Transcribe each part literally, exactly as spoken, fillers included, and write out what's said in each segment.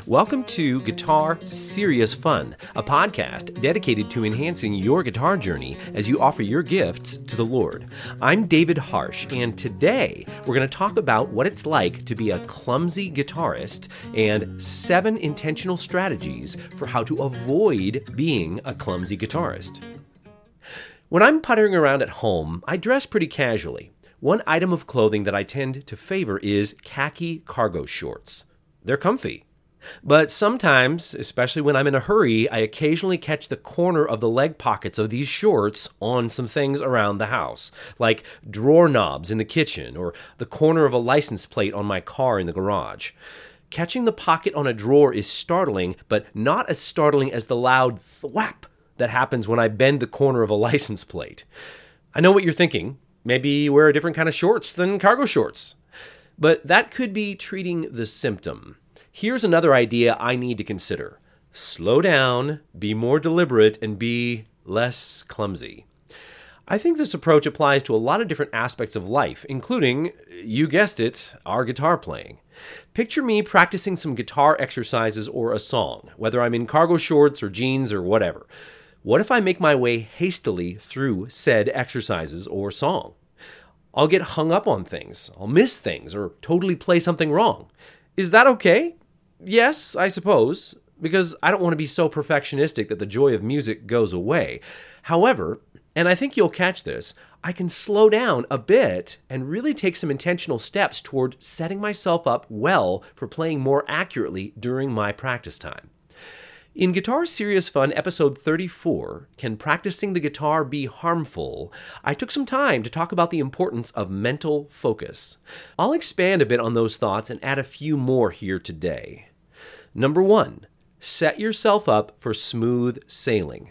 Welcome to Guitar Serious Fun, a podcast dedicated to enhancing your guitar journey as you offer your gifts to the Lord. I'm David Harsh, and today we're going to talk about what it's like to be a clumsy guitarist and seven intentional strategies for how to avoid being a clumsy guitarist. When I'm puttering around at home, I dress pretty casually. One item of clothing that I tend to favor is khaki cargo shorts. They're comfy. But sometimes, especially when I'm in a hurry, I occasionally catch the corner of the leg pockets of these shorts on some things around the house, like drawer knobs in the kitchen or the corner of a license plate on my car in the garage. Catching the pocket on a drawer is startling, but not as startling as the loud thwap that happens when I bend the corner of a license plate. I know what you're thinking. Maybe wear a different kind of shorts than cargo shorts. But that could be treating the symptom. Here's another idea I need to consider. Slow down, be more deliberate, and be less clumsy. I think this approach applies to a lot of different aspects of life, including, you guessed it, our guitar playing. Picture me practicing some guitar exercises or a song, whether I'm in cargo shorts or jeans or whatever. What if I make my way hastily through said exercises or song? I'll get hung up on things, I'll miss things, or totally play something wrong. Is that okay? Yes, I suppose, because I don't want to be so perfectionistic that the joy of music goes away. However, and I think you'll catch this, I can slow down a bit and really take some intentional steps toward setting myself up well for playing more accurately during my practice time. In Guitar Serious Fun, episode thirty-four, Can Practicing the Guitar Be Harmful?, I took some time to talk about the importance of mental focus. I'll expand a bit on those thoughts and add a few more here today. Number one, set yourself up for smooth sailing.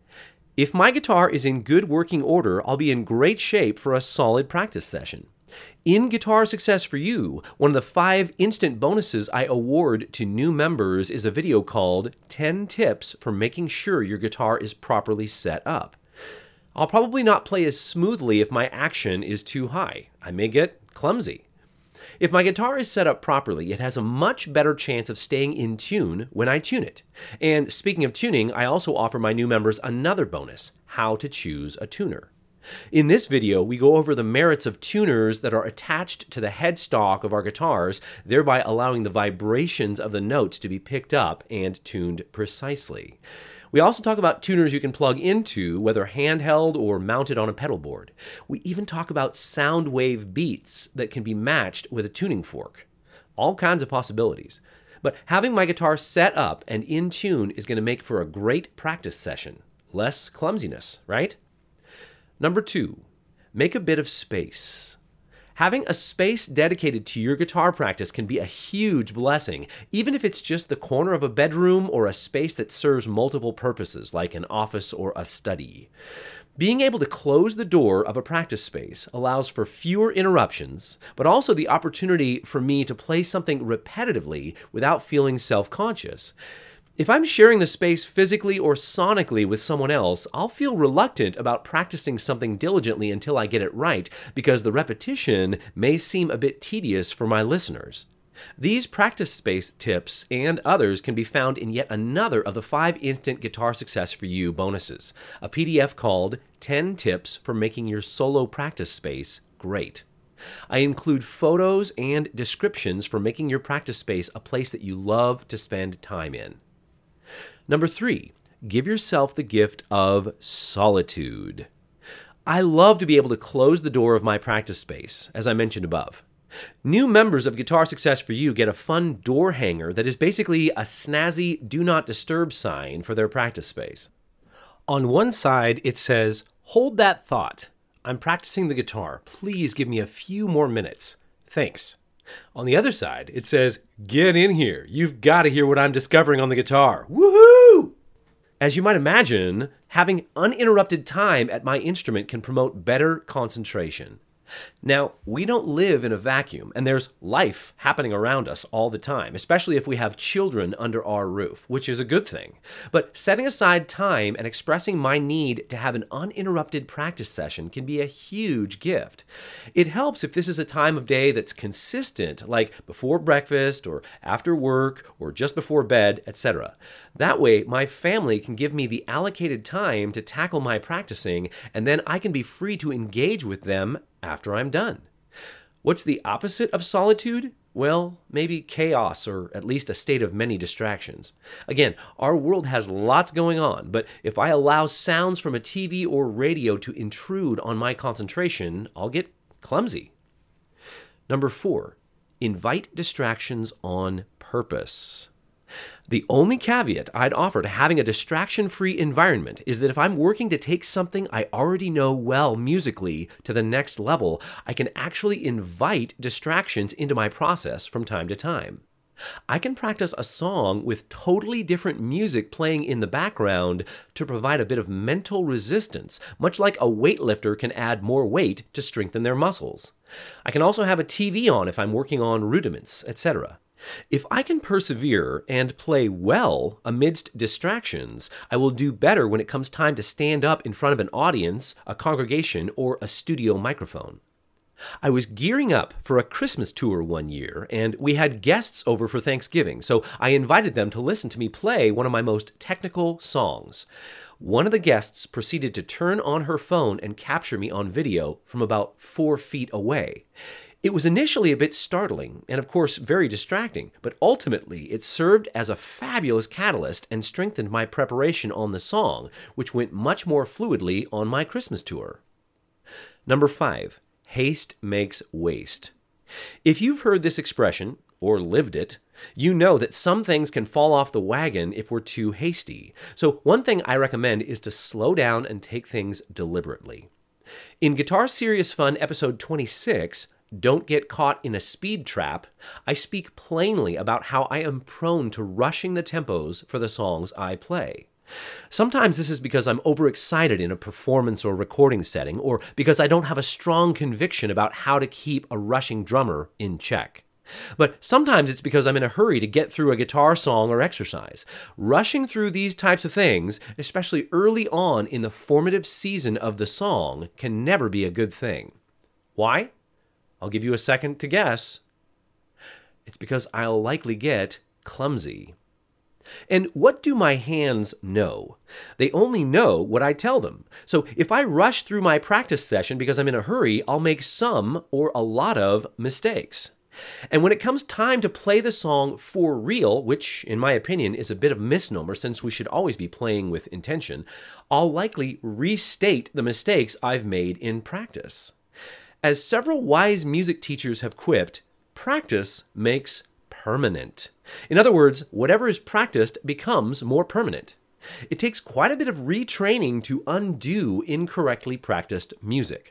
If my guitar is in good working order, I'll be in great shape for a solid practice session. In Guitar Success for You, one of the five instant bonuses I award to new members is a video called ten Tips for Making Sure Your Guitar is Properly Set Up. I'll probably not play as smoothly if my action is too high. I may get clumsy. If my guitar is set up properly, it has a much better chance of staying in tune when I tune it. And speaking of tuning, I also offer my new members another bonus, how to choose a tuner. In this video, we go over the merits of tuners that are attached to the headstock of our guitars, thereby allowing the vibrations of the notes to be picked up and tuned precisely. We also talk about tuners you can plug into, whether handheld or mounted on a pedal board. We even talk about sound wave beats that can be matched with a tuning fork. All kinds of possibilities. But having my guitar set up and in tune is going to make for a great practice session. Less clumsiness, right? Number two, make a bit of space. Having a space dedicated to your guitar practice can be a huge blessing, even if it's just the corner of a bedroom or a space that serves multiple purposes, like an office or a study. Being able to close the door of a practice space allows for fewer interruptions, but also the opportunity for me to play something repetitively without feeling self-conscious. If I'm sharing the space physically or sonically with someone else, I'll feel reluctant about practicing something diligently until I get it right, because the repetition may seem a bit tedious for my listeners. These practice space tips and others can be found in yet another of the five Instant Guitar Success for You bonuses, a P D F called ten Tips for Making Your Solo Practice Space Great. I include photos and descriptions for making your practice space a place that you love to spend time in. Number three, give yourself the gift of solitude. I love to be able to close the door of my practice space, as I mentioned above. New members of Guitar Success for You get a fun door hanger that is basically a snazzy do not disturb sign for their practice space. On one side, it says, "Hold that thought. I'm practicing the guitar. Please give me a few more minutes. Thanks." On the other side, it says, "Get in here. You've got to hear what I'm discovering on the guitar. Woohoo!" As you might imagine, having uninterrupted time at my instrument can promote better concentration. Now, we don't live in a vacuum, and there's life happening around us all the time, especially if we have children under our roof, which is a good thing. But setting aside time and expressing my need to have an uninterrupted practice session can be a huge gift. It helps if this is a time of day that's consistent, like before breakfast or after work or just before bed, et cetera. That way, my family can give me the allocated time to tackle my practicing, and then I can be free to engage with them after I'm done. What's the opposite of solitude? Well, maybe chaos, or at least a state of many distractions. Again, our world has lots going on, but if I allow sounds from a T V or radio to intrude on my concentration, I'll get clumsy. Number four, invite distractions on purpose. The only caveat I'd offer to having a distraction-free environment is that if I'm working to take something I already know well musically to the next level, I can actually invite distractions into my process from time to time. I can practice a song with totally different music playing in the background to provide a bit of mental resistance, much like a weightlifter can add more weight to strengthen their muscles. I can also have a T V on if I'm working on rudiments, et cetera. If I can persevere and play well amidst distractions, I will do better when it comes time to stand up in front of an audience, a congregation, or a studio microphone. I was gearing up for a Christmas tour one year, and we had guests over for Thanksgiving, so I invited them to listen to me play one of my most technical songs. One of the guests proceeded to turn on her phone and capture me on video from about four feet away. It was initially a bit startling and, of course, very distracting, but ultimately it served as a fabulous catalyst and strengthened my preparation on the song, which went much more fluidly on my Christmas tour. Number five, haste makes waste. If you've heard this expression, or lived it, you know that some things can fall off the wagon if we're too hasty. So one thing I recommend is to slow down and take things deliberately. In Guitar Serious Fun episode twenty-six, Don't Get Caught in a Speed Trap, I speak plainly about how I am prone to rushing the tempos for the songs I play. Sometimes this is because I'm overexcited in a performance or recording setting, or because I don't have a strong conviction about how to keep a rushing drummer in check. But sometimes it's because I'm in a hurry to get through a guitar song or exercise. Rushing through these types of things, especially early on in the formative season of the song, can never be a good thing. Why? I'll give you a second to guess. It's because I'll likely get clumsy. And what do my hands know? They only know what I tell them. So if I rush through my practice session because I'm in a hurry, I'll make some or a lot of mistakes. And when it comes time to play the song for real, which in my opinion is a bit of a misnomer since we should always be playing with intention, I'll likely restate the mistakes I've made in practice. As several wise music teachers have quipped, practice makes permanent. In other words, whatever is practiced becomes more permanent. It takes quite a bit of retraining to undo incorrectly practiced music.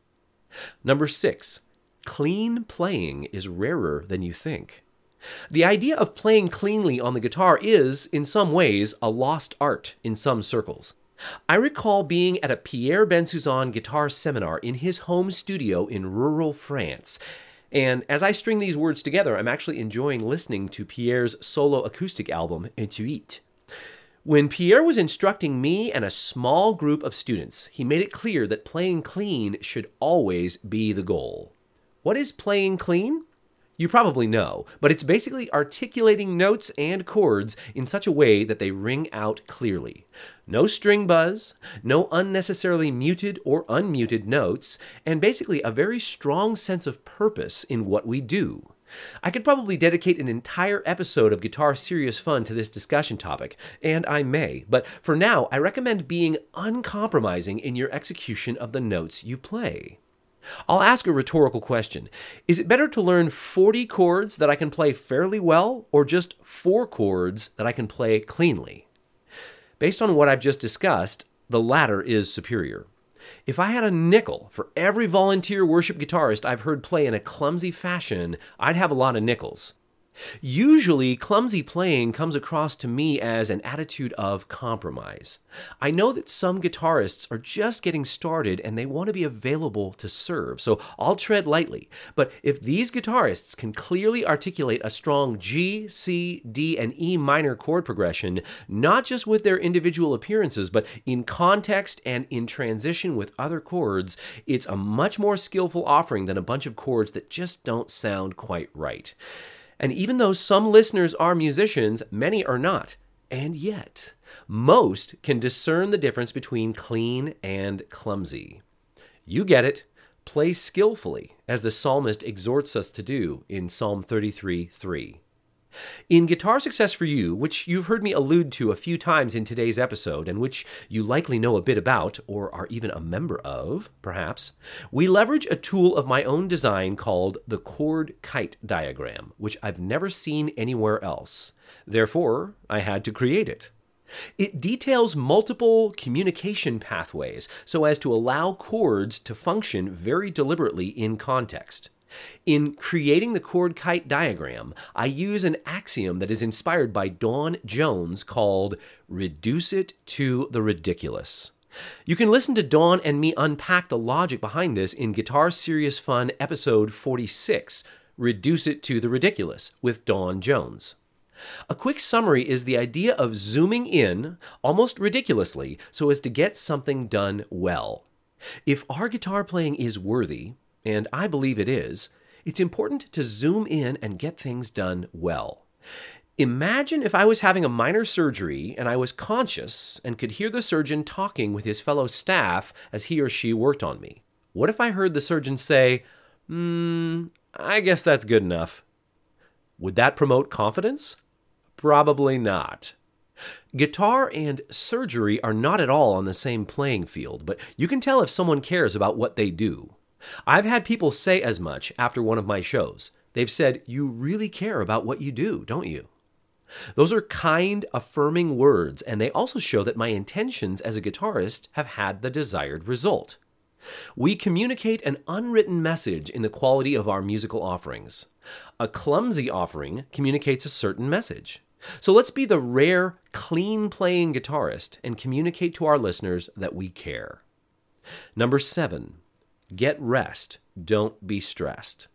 Number six, clean playing is rarer than you think. The idea of playing cleanly on the guitar is, in some ways, a lost art in some circles. I recall being at a Pierre Bensoussan guitar seminar in his home studio in rural France. And as I string these words together, I'm actually enjoying listening to Pierre's solo acoustic album, Intuit. When Pierre was instructing me and a small group of students, he made it clear that playing clean should always be the goal. What is playing clean? You probably know, but it's basically articulating notes and chords in such a way that they ring out clearly. No string buzz, no unnecessarily muted or unmuted notes, and basically a very strong sense of purpose in what we do. I could probably dedicate an entire episode of Guitar Serious Fun to this discussion topic, and I may, but for now, I recommend being uncompromising in your execution of the notes you play. I'll ask a rhetorical question. Is it better to learn forty chords that I can play fairly well, or just four chords that I can play cleanly? Based on what I've just discussed, the latter is superior. If I had a nickel for every volunteer worship guitarist I've heard play in a clumsy fashion, I'd have a lot of nickels. Usually, clumsy playing comes across to me as an attitude of compromise. I know that some guitarists are just getting started and they want to be available to serve, so I'll tread lightly. But if these guitarists can clearly articulate a strong G, C, D, and E minor chord progression, not just with their individual appearances, but in context and in transition with other chords, it's a much more skillful offering than a bunch of chords that just don't sound quite right. And even though some listeners are musicians, many are not. And yet, most can discern the difference between clean and clumsy. You get it. Play skillfully, as the psalmist exhorts us to do in Psalm thirty-three three. In Guitar Success for You, which you've heard me allude to a few times in today's episode, and which you likely know a bit about, or are even a member of, perhaps, we leverage a tool of my own design called the chord kite diagram, which I've never seen anywhere else. Therefore, I had to create it. It details multiple communication pathways so as to allow chords to function very deliberately in context. In creating the chord kite diagram, I use an axiom that is inspired by Dawn Jones called reduce it to the ridiculous. You can listen to Dawn and me unpack the logic behind this in Guitar Serious Fun episode forty-six, Reduce It to the Ridiculous, with Dawn Jones. A quick summary is the idea of zooming in, almost ridiculously, so as to get something done well. If our guitar playing is worthy, and I believe it is, it's important to zoom in and get things done well. Imagine if I was having a minor surgery and I was conscious and could hear the surgeon talking with his fellow staff as he or she worked on me. What if I heard the surgeon say, hmm, I guess that's good enough? Would that promote confidence? Probably not. Guitar and surgery are not at all on the same playing field, but you can tell if someone cares about what they do. I've had people say as much after one of my shows. They've said, you really care about what you do, don't you? Those are kind, affirming words, and they also show that my intentions as a guitarist have had the desired result. We communicate an unwritten message in the quality of our musical offerings. A clumsy offering communicates a certain message. So let's be the rare, clean-playing guitarist and communicate to our listeners that we care. Number seven. Get rest. Don't be stressed.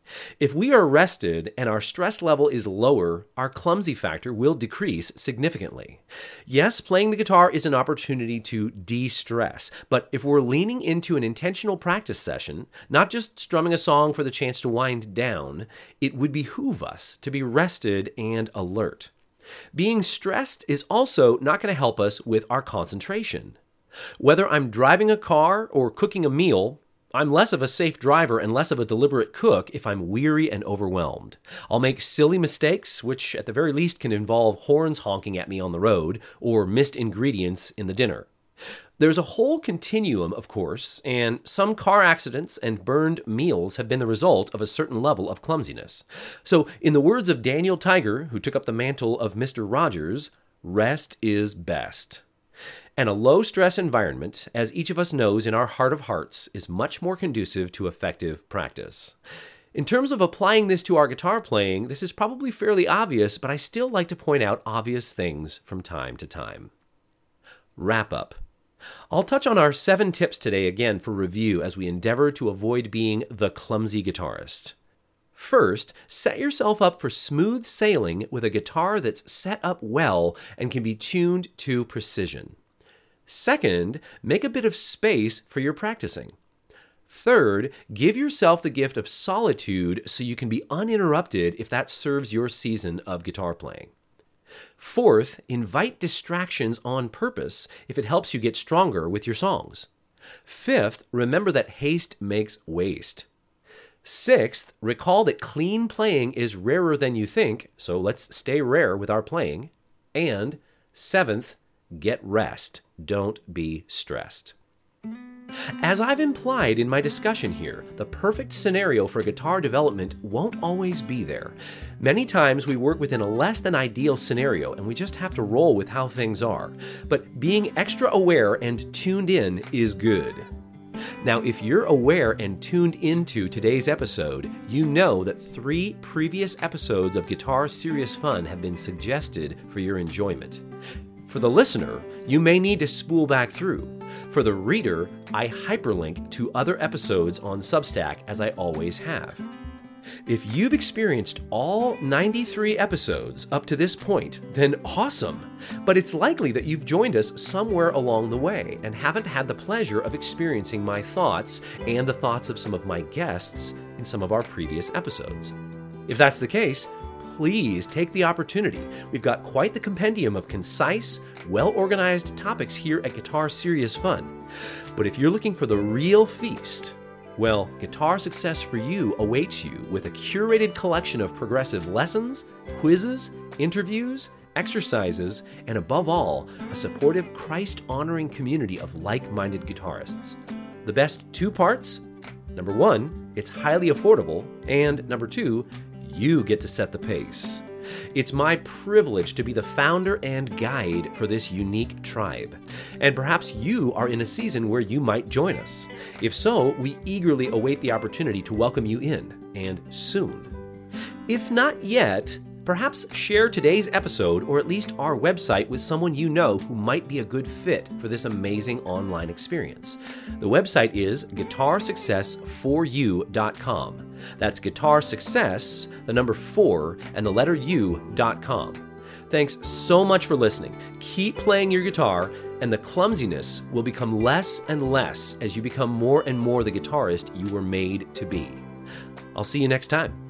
If we are rested and our stress level is lower, our clumsy factor will decrease significantly. Yes, playing the guitar is an opportunity to de-stress, but if we're leaning into an intentional practice session, not just strumming a song for the chance to wind down, it would behoove us to be rested and alert. Being stressed is also not going to help us with our concentration. Whether I'm driving a car or cooking a meal, I'm less of a safe driver and less of a deliberate cook if I'm weary and overwhelmed. I'll make silly mistakes, which at the very least can involve horns honking at me on the road or missed ingredients in the dinner. There's a whole continuum, of course, and some car accidents and burned meals have been the result of a certain level of clumsiness. So, in the words of Daniel Tiger, who took up the mantle of Mister Rogers, rest is best. And a low-stress environment, as each of us knows in our heart of hearts, is much more conducive to effective practice. In terms of applying this to our guitar playing, this is probably fairly obvious, but I still like to point out obvious things from time to time. Wrap up. I'll touch on our seven tips today again for review as we endeavor to avoid being the clumsy guitarist. First, set yourself up for smooth sailing with a guitar that's set up well and can be tuned to precision. Second, make a bit of space for your practicing. Third, give yourself the gift of solitude so you can be uninterrupted if that serves your season of guitar playing. Fourth, invite distractions on purpose if it helps you get stronger with your songs. Fifth, remember that haste makes waste. Sixth, recall that clean playing is rarer than you think, so let's stay rare with our playing. And seventh, get rest. Don't be stressed. As I've implied in my discussion here, the perfect scenario for guitar development won't always be there. Many times we work within a less than ideal scenario and we just have to roll with how things are. But being extra aware and tuned in is good. Now, if you're aware and tuned into today's episode, you know that three previous episodes of Guitar Serious Fun have been suggested for your enjoyment. For the listener, you may need to spool back through. For the reader, I hyperlink to other episodes on Substack, as I always have. If you've experienced all ninety-three episodes up to this point, then awesome! But it's likely that you've joined us somewhere along the way and haven't had the pleasure of experiencing my thoughts and the thoughts of some of my guests in some of our previous episodes. If that's the case, please take the opportunity. We've got quite the compendium of concise, well-organized topics here at Guitar Serious Fun. But if you're looking for the real feast, well, Guitar Success for You awaits you with a curated collection of progressive lessons, quizzes, interviews, exercises, and above all, a supportive, Christ-honoring community of like-minded guitarists. The best two parts? Number one, it's highly affordable, and number two, you get to set the pace. It's my privilege to be the founder and guide for this unique tribe. And perhaps you are in a season where you might join us. If so, we eagerly await the opportunity to welcome you in, and soon. If not yet, perhaps share today's episode or at least our website with someone you know who might be a good fit for this amazing online experience. The website is guitar success for you dot com. That's Guitar Success, the number four, and the letter U dot com. Thanks so much for listening. Keep playing your guitar, and the clumsiness will become less and less as you become more and more the guitarist you were made to be. I'll see you next time.